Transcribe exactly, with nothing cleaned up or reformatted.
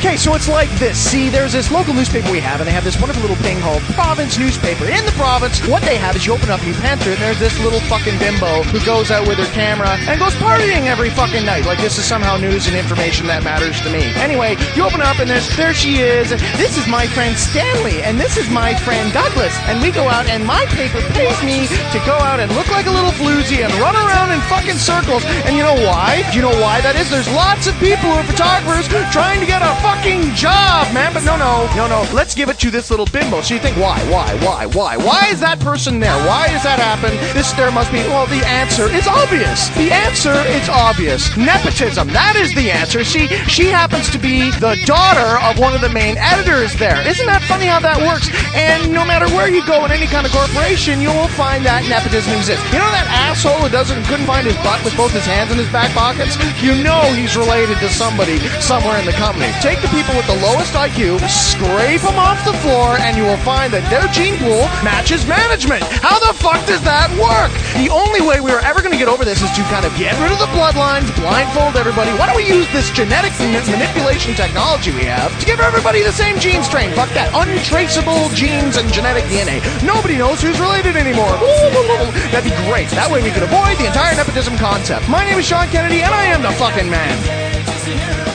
Okay, so it's like this. See, there's this local newspaper we have, and they have this wonderful little thing called Province Newspaper. In the province, what they have is you open up and you pan through it, and there's this little fucking bimbo who goes out with her camera and goes partying every fucking night. Like this is somehow news and information that matters to me. Anyway, you open up and there's, there she is. This is my friend Stanley, and this is my friend Douglas. And we go out, and my paper pays me to go out and look like a little floozy and run around in fucking circles. And you know why? Do you know why that is? There's lots of people who are photographers trying to get a fucking job, man. But no, no, no, no. Let's give it to this little bimbo. So you think, why, why, why, why? Why is that person there? Why does that happen? This there must be, well, the answer is obvious. The answer is obvious. Nepotism. That is the answer. See, she happens to be the daughter of one of the main editors there. Isn't that funny how that works? And no matter where you go in any kind of corporation, you will find that nepotism exists. You know that asshole who doesn't couldn't find his butt with both his hands in his back pockets? You know he's related to somebody somewhere in the company. Take the people with the lowest I Q, scrape them off the floor, and you will find that their gene pool matches management. How the fuck does that work? The only way we are ever going to get over this is to kind of get rid of the bloodlines, blindfold everybody. Why don't we use this genetic manipulation technology we have to give everybody the same gene strain? Fuck that. Untraceable genes and genetic D N A. Nobody knows who's related anymore. That'd be great. That way we could avoid the entire nepotism concept. My name is Sean Kennedy, and I am the fucking man.